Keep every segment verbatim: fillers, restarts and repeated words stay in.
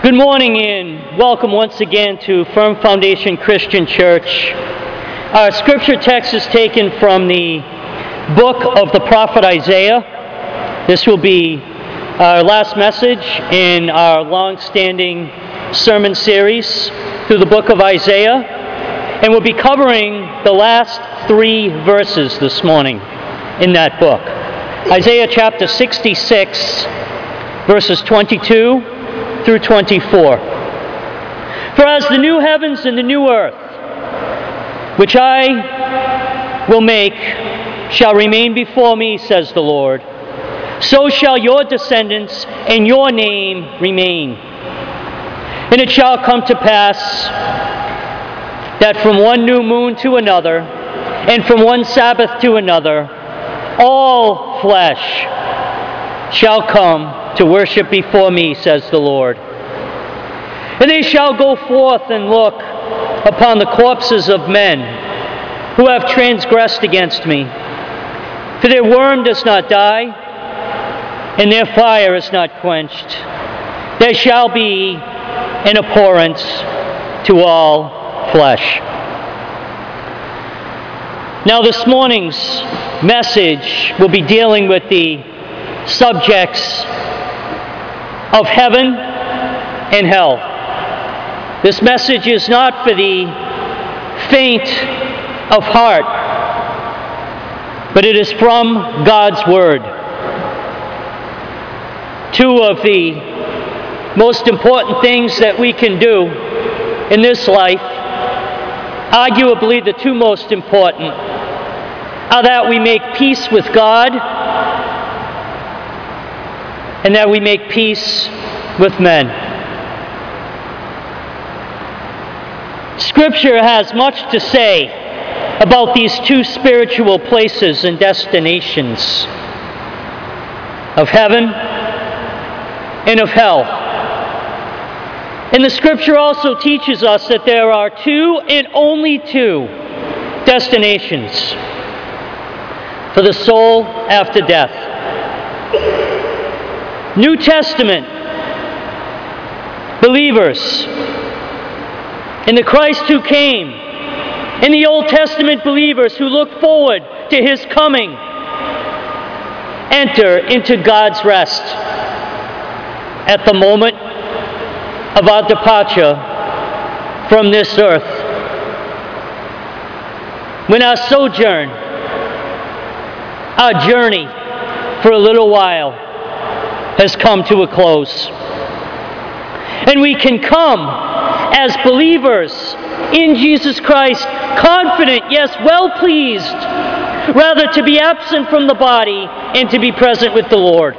Good morning and welcome once again to Firm Foundation Christian Church. Our scripture text is taken from the book of the prophet Isaiah. This will be our last message in our long-standing sermon series through the book of Isaiah. And we'll be covering the last three verses this morning in that book. Isaiah chapter sixty-six, verses twenty-two through twenty-four. For as the new heavens and the new earth, which I will make, shall remain before me, says the Lord, so shall your descendants and your name remain. And it shall come to pass that from one new moon to another, and from one Sabbath to another, all flesh shall come to worship before me, says the Lord. And they shall go forth and look upon the corpses of men who have transgressed against me. For their worm does not die, and their fire is not quenched. There shall be an abhorrence to all flesh. Now this morning's message will be dealing with the subjects of heaven and hell. This message is not for the faint of heart, but it is from God's Word. Two of the most important things that we can do in this life, arguably the two most important, are that we make peace with God and that we make peace with men. Scripture has much to say about these two spiritual places and destinations of heaven and of hell. And the Scripture also teaches us that there are two and only two destinations for the soul after death. New Testament believers in the Christ who came, in the Old Testament believers who look forward to His coming, enter into God's rest at the moment of our departure from this earth. When our sojourn, our journey for a little while, has come to a close. And we can come as believers in Jesus Christ, confident, yes, well pleased, rather to be absent from the body and to be present with the Lord.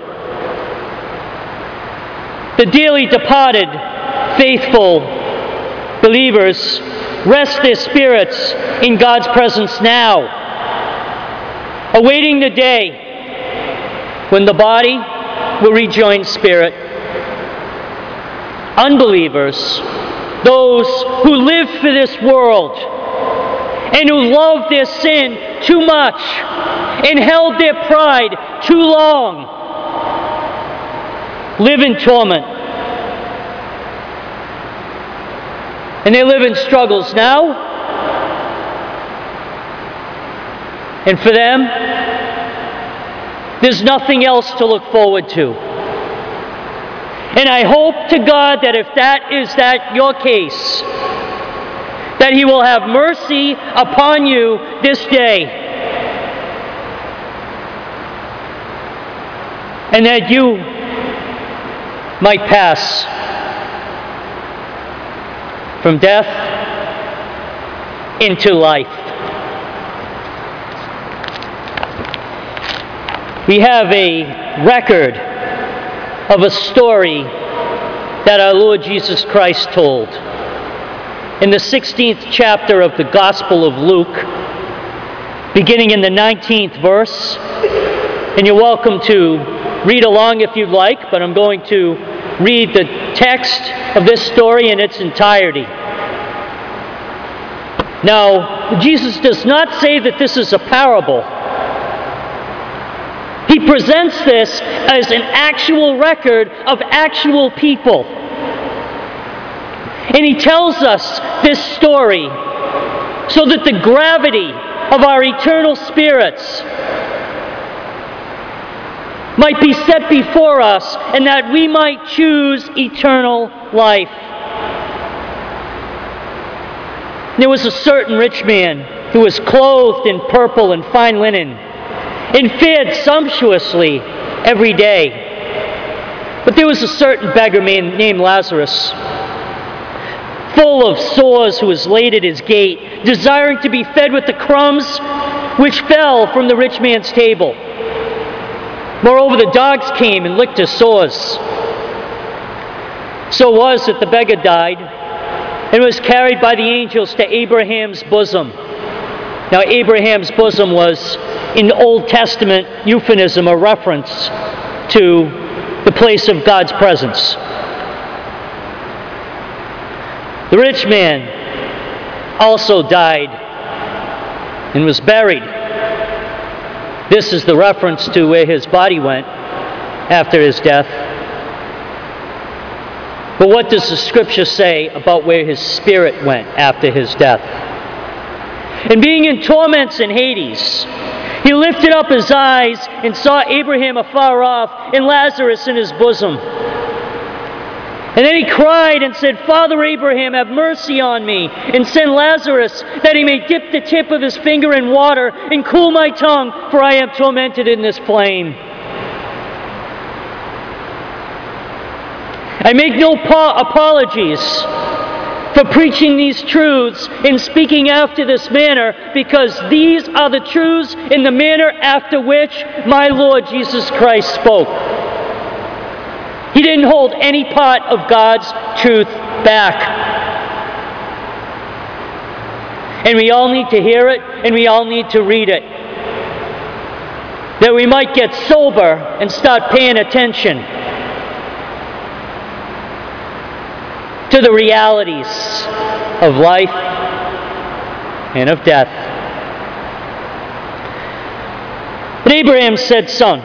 The dearly departed, faithful believers rest their spirits in God's presence now, awaiting the day when the body will rejoin spirit. Unbelievers, those who live for this world and who love their sin too much and held their pride too long, live in torment. And they live in struggles now. And for them, there's nothing else to look forward to. And I hope to God that if that is that your case, that He will have mercy upon you this day, and that you might pass from death into life. We have a record of a story that our Lord Jesus Christ told. In the sixteenth chapter of the Gospel of Luke, beginning in the nineteenth verse, and you're welcome to read along if you'd like, but I'm going to read the text of this story in its entirety. Now, Jesus does not say that this is a parable. He presents this as an actual record of actual people And he tells us this story so that the gravity of our eternal spirits might be set before us and that we might choose eternal life. There was a certain rich man who was clothed in purple and fine linen and fared sumptuously every day. But there was a certain beggar man named Lazarus, full of sores, who was laid at his gate, desiring to be fed with the crumbs which fell from the rich man's table. Moreover, the dogs came and licked his sores. So it was that the beggar died and was carried by the angels to Abraham's bosom. Now, Abraham's bosom was, in Old Testament euphemism, a reference to the place of God's presence. The rich man also died and was buried. This is the reference to where his body went after his death. But what does the Scripture say about where his spirit went after his death? And being in torments in Hades, he lifted up his eyes and saw Abraham afar off and Lazarus in his bosom. And then he cried and said, Father Abraham, have mercy on me, and send Lazarus, that he may dip the tip of his finger in water and cool my tongue, for I am tormented in this flame. I make no po- apologies for preaching these truths and speaking after this manner, because these are the truths in the manner after which my Lord Jesus Christ spoke. He didn't hold any part of God's truth back. And we all need to hear it, and we all need to read it, that we might get sober and start paying attention to the realities of life and of death. But Abraham said, Son,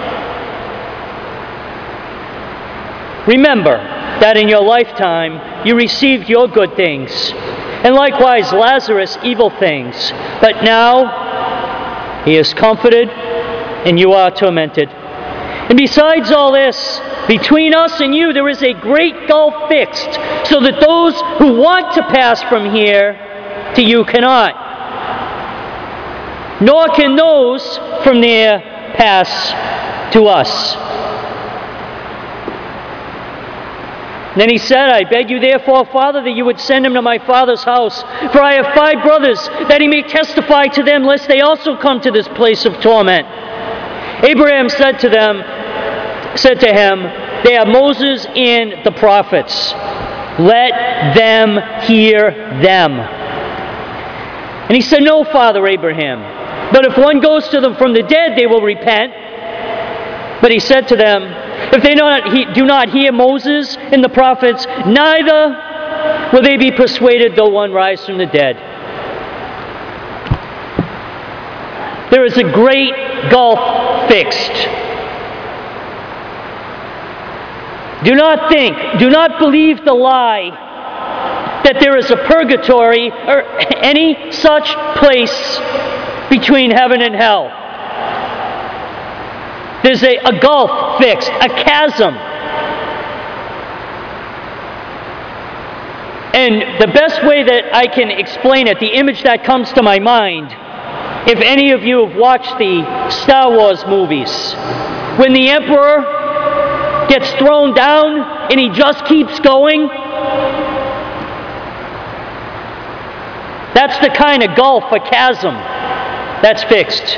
remember that in your lifetime you received your good things, and likewise Lazarus evil things. But now he is comforted, and you are tormented. And besides all this, between us and you there is a great gulf fixed, so that those who want to pass from here to you cannot, nor can those from there pass to us. Then he said, I beg you therefore, Father, that you would send him to my father's house, for I have five brothers, that he may testify to them, lest they also come to this place of torment. Abraham said to them, said to him, they are Moses and the prophets. Let them hear them. And he said, no, Father Abraham, but if one goes to them from the dead, they will repent. But he said to them, if they not, he, do not hear Moses and the prophets, neither will they be persuaded though one rise from the dead. There is a great gulf fixed. Do not think, do not believe the lie that there is a purgatory or any such place between heaven and hell. There's a, a gulf fixed, a chasm. And the best way that I can explain it, the image that comes to my mind, if any of you have watched the Star Wars movies, when the Emperor gets thrown down and he just keeps going, that's the kind of gulf, a chasm, that's fixed.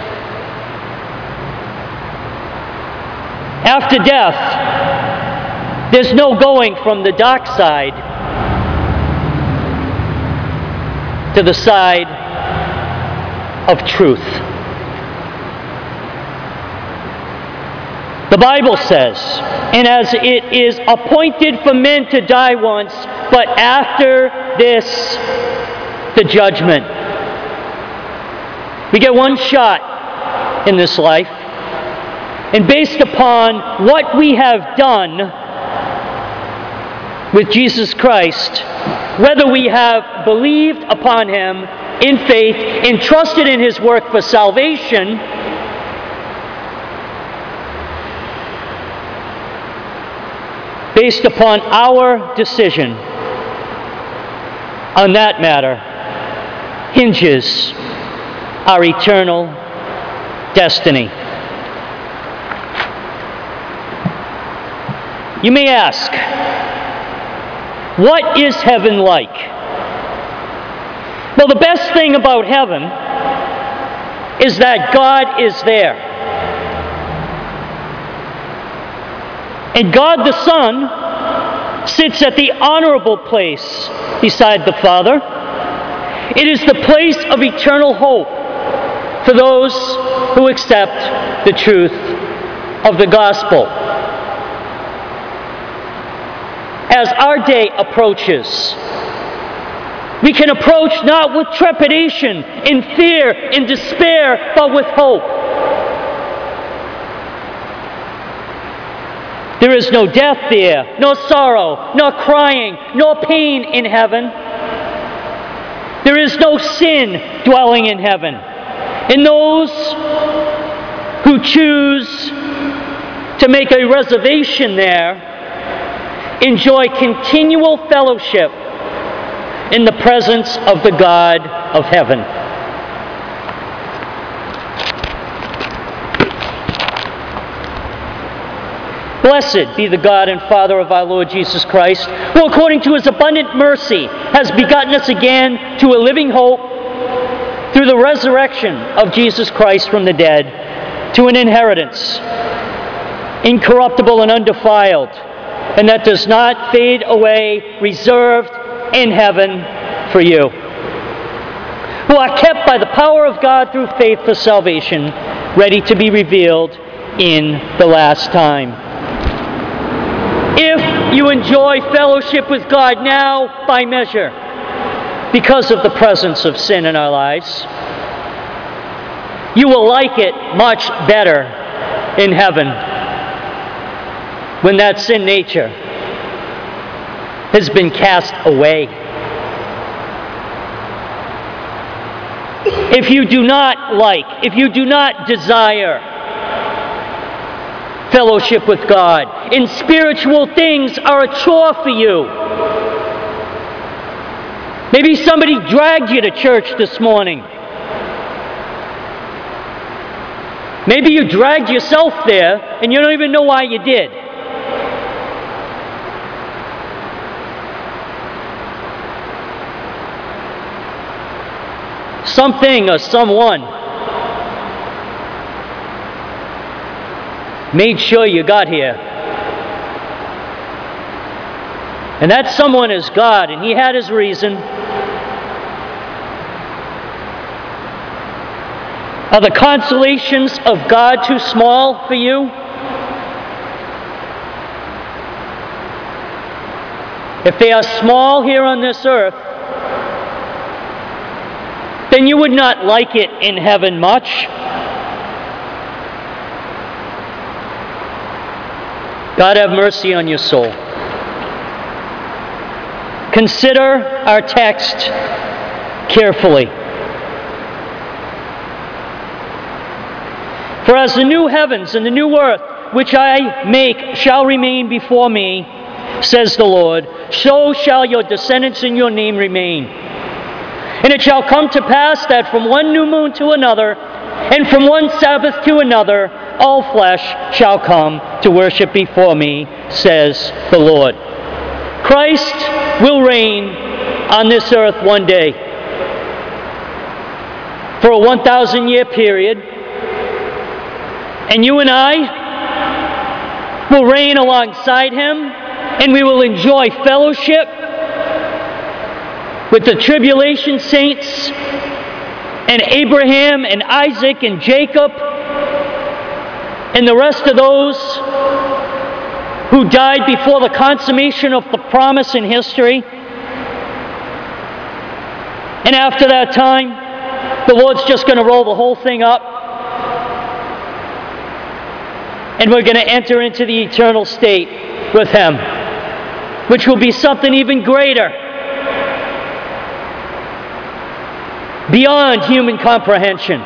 After death, there's no going from the dark side to the side of truth. The Bible says, and as it is appointed for men to die once, but after this, the judgment. We get one shot in this life, and based upon what we have done, with Jesus Christ, whether we have believed upon Him in faith and trusted in His work for salvation, based upon our decision on that matter, hinges our eternal destiny. You may ask, what is heaven like? Well, the best thing about heaven is that God is there. And God the Son sits at the honorable place beside the Father. It is the place of eternal hope for those who accept the truth of the gospel. As our day approaches, we can approach not with trepidation, in fear, in despair, but with hope. There is no death there, no sorrow, no crying, no pain in heaven. There is no sin dwelling in heaven. And those who choose to make a reservation there enjoy continual fellowship in the presence of the God of heaven. Blessed be the God and Father of our Lord Jesus Christ, who according to His abundant mercy has begotten us again to a living hope through the resurrection of Jesus Christ from the dead, to an inheritance incorruptible and undefiled, and that does not fade away, reserved in heaven for you, who are kept by the power of God through faith for salvation, ready to be revealed in the last time. If you enjoy fellowship with God now by measure, because of the presence of sin in our lives, you will like it much better in heaven when that sin nature has been cast away. If you do not like, if you do not desire fellowship with God, and spiritual things are a chore for you, maybe somebody dragged you to church this morning. Maybe you dragged yourself there and you don't even know why you did. Something or someone made sure you got here. And that someone is God, and He had His reason. Are the consolations of God too small for you? If they are small here on this earth, then you would not like it in heaven much. God have mercy on your soul. Consider our text carefully. For as the new heavens and the new earth, which I make, shall remain before me, says the Lord, so shall your descendants in your name remain. And it shall come to pass that from one new moon to another, and from one Sabbath to another, all flesh shall come to worship before me, says the Lord. Christ will reign on this earth one day for a one thousand year period, and you and I will reign alongside Him, and we will enjoy fellowship with the tribulation saints and Abraham and Isaac and Jacob and the rest of those who died before the consummation of the promise in history. And after that time, the Lord's just going to roll the whole thing up, and we're going to enter into the eternal state with Him. which will be something even greater, beyond human comprehension.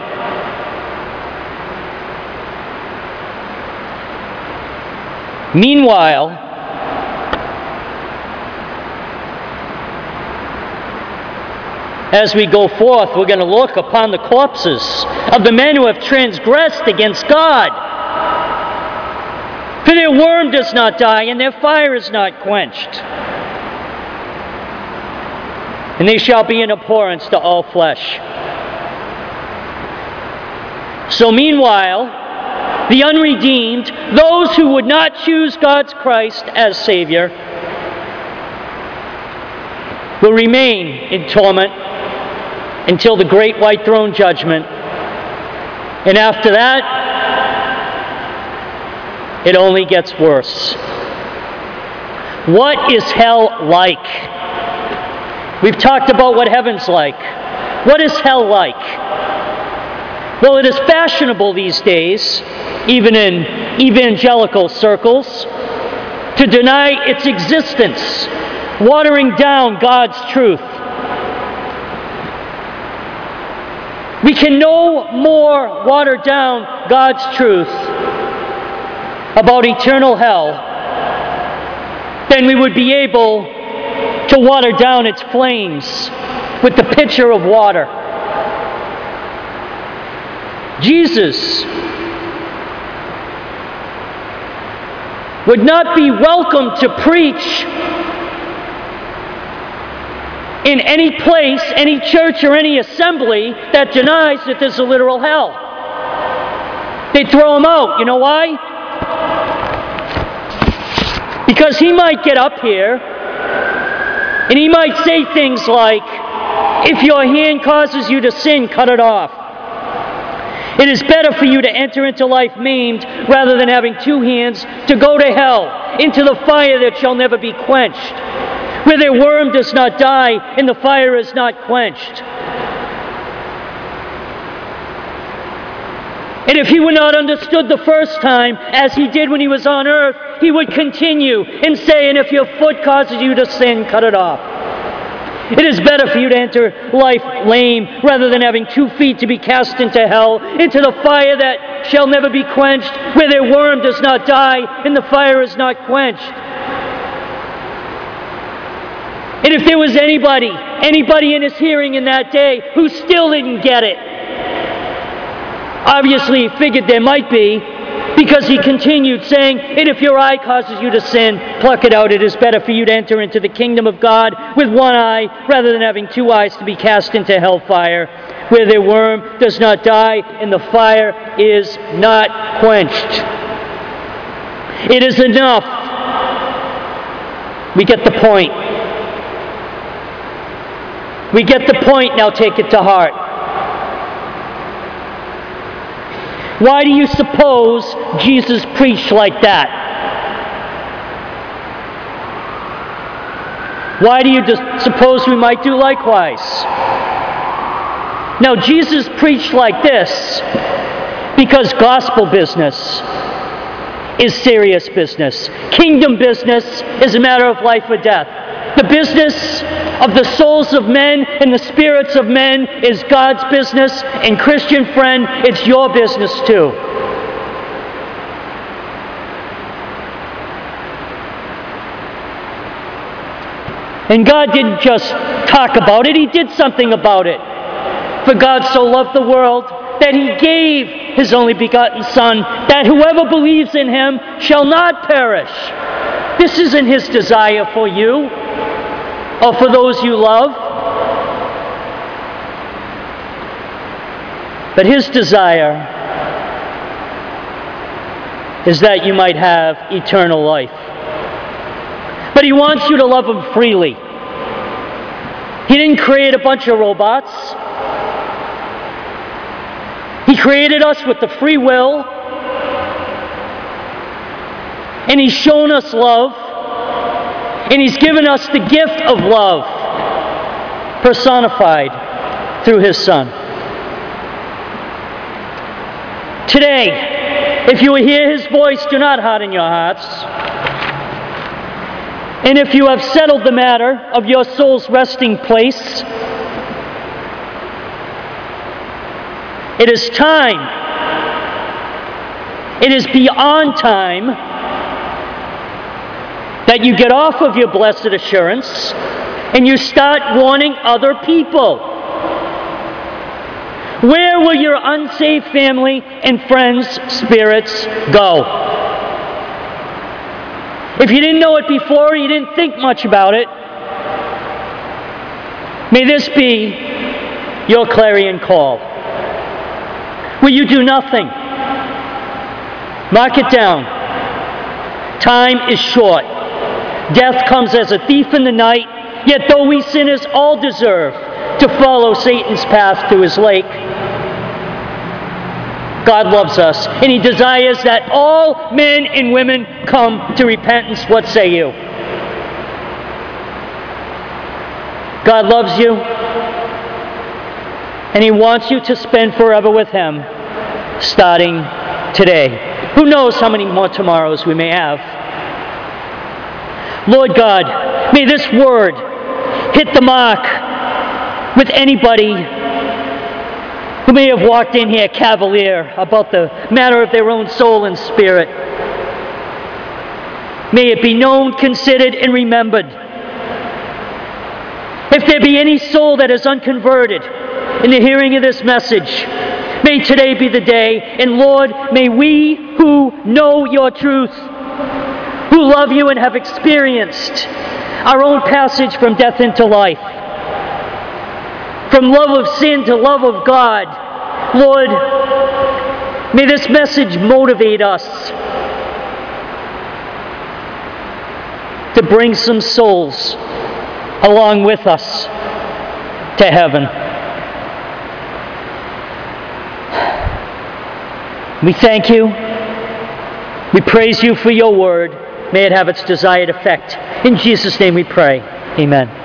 Meanwhile, as we go forth, we're going to look upon the corpses of the men who have transgressed against God. For their worm does not die, and their fire is not quenched. And they shall be an abhorrence to all flesh. So meanwhile, the unredeemed, those who would not choose God's Christ as Savior, will remain in torment until the great white throne judgment. And after that, it only gets worse. What is hell like? We've talked about what heaven's like. What is hell like? Well, it is fashionable these days, even in evangelical circles, to deny its existence, watering down God's truth. We can no more water down God's truth about eternal hell than we would be able to water down its flames with the pitcher of water. Jesus would not be welcome to preach in any place, any church, or any assembly that denies that there's a literal hell. They'd throw him out. You know why? Because he might get up here and he might say things like, if your hand causes you to sin, cut it off. It is better for you to enter into life maimed rather than having two hands to go to hell, into the fire that shall never be quenched, where their worm does not die and the fire is not quenched. And if he were not understood the first time, as he did when he was on earth, he would continue and say, and if your foot causes you to sin, cut it off. It is better for you to enter life lame rather than having two feet to be cast into hell, into the fire that shall never be quenched, where their worm does not die and the fire is not quenched. And if there was anybody, anybody in his hearing in that day who still didn't get it, obviously he figured there might be, because he continued saying, and if your eye causes you to sin, pluck it out. It is better for you to enter into the kingdom of God with one eye rather than having two eyes to be cast into hellfire, where their worm does not die and the fire is not quenched. It is enough. We get the point. We get the point, now take it to heart. Why do you suppose Jesus preached like that? Why do you suppose we might do likewise? Now, Jesus preached like this because gospel business is serious business. Kingdom business is a matter of life or death. The business of the souls of men and the spirits of men is God's business, and Christian friend, it's your business too. And God didn't just talk about it, He did something about it. For God so loved the world that He gave His only begotten Son, that whoever believes in Him shall not perish. This isn't His desire for you or for those you love, but His desire is that you might have eternal life. But He wants you to love Him freely. He didn't create a bunch of robots. He created us with the free will, and He's shown us love, and He's given us the gift of love personified through His Son. Today, if you will hear His voice, do not harden your hearts. And if you have settled the matter of your soul's resting place, it is time, it is beyond time that you get off of your blessed assurance and you start warning other people. Where will your unsaved family and friends' spirits go? If you didn't know it before, you didn't think much about it, may this be your clarion call. Will you do nothing? Mark it down. Time is short. Death comes as a thief in the night, yet though we sinners all deserve to follow Satan's path to his lake, God loves us, and He desires that all men and women come to repentance. What say you? God loves you, and He wants you to spend forever with Him, starting today. Who knows how many more tomorrows we may have? Lord God, may this word hit the mark with anybody who may have walked in here cavalier about the matter of their own soul and spirit. May it be known, considered, and remembered. If there be any soul that is unconverted in the hearing of this message, may today be the day. And Lord, may we who know your truth, who love you and have experienced our own passage from death into life, from love of sin to love of God, Lord, may this message motivate us to bring some souls along with us to heaven. We thank you. We praise you for your word. May it have its desired effect. In Jesus' name we pray. Amen.